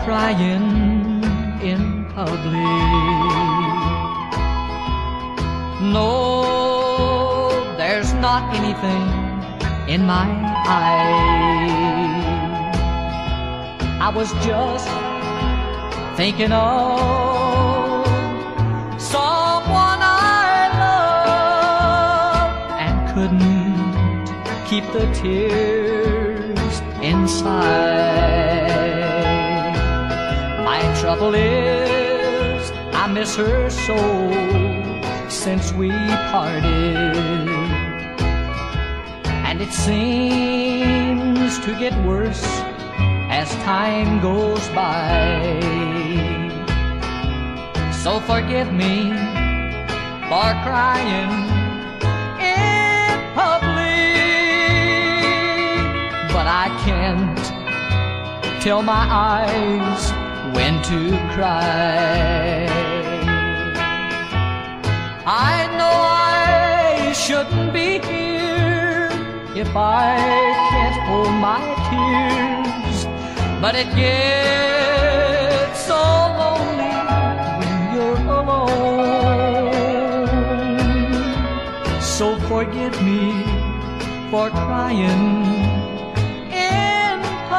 crying in public. No, there's not anything in my eye. I was just thinking of someone I love and couldn't keep the tears inside. My trouble is I miss her so since we parted, and it seems to get worse as time goes by. So forgive me for crying in public, but I can't tell my eyes when to cry. I know I shouldn't be here if I can't hold my tears, but it gets so lonely when you're alone. So forgive me for crying in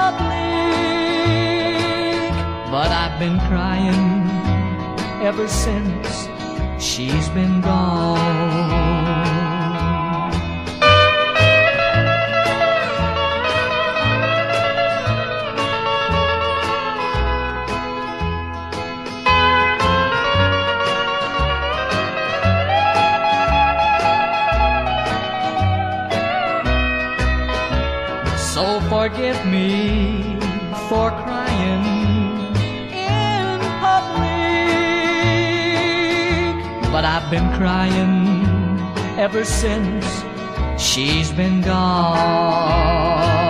public, but I've been crying ever since she's been gone. So forgive me for crying in public, but I've been crying ever since she's been gone.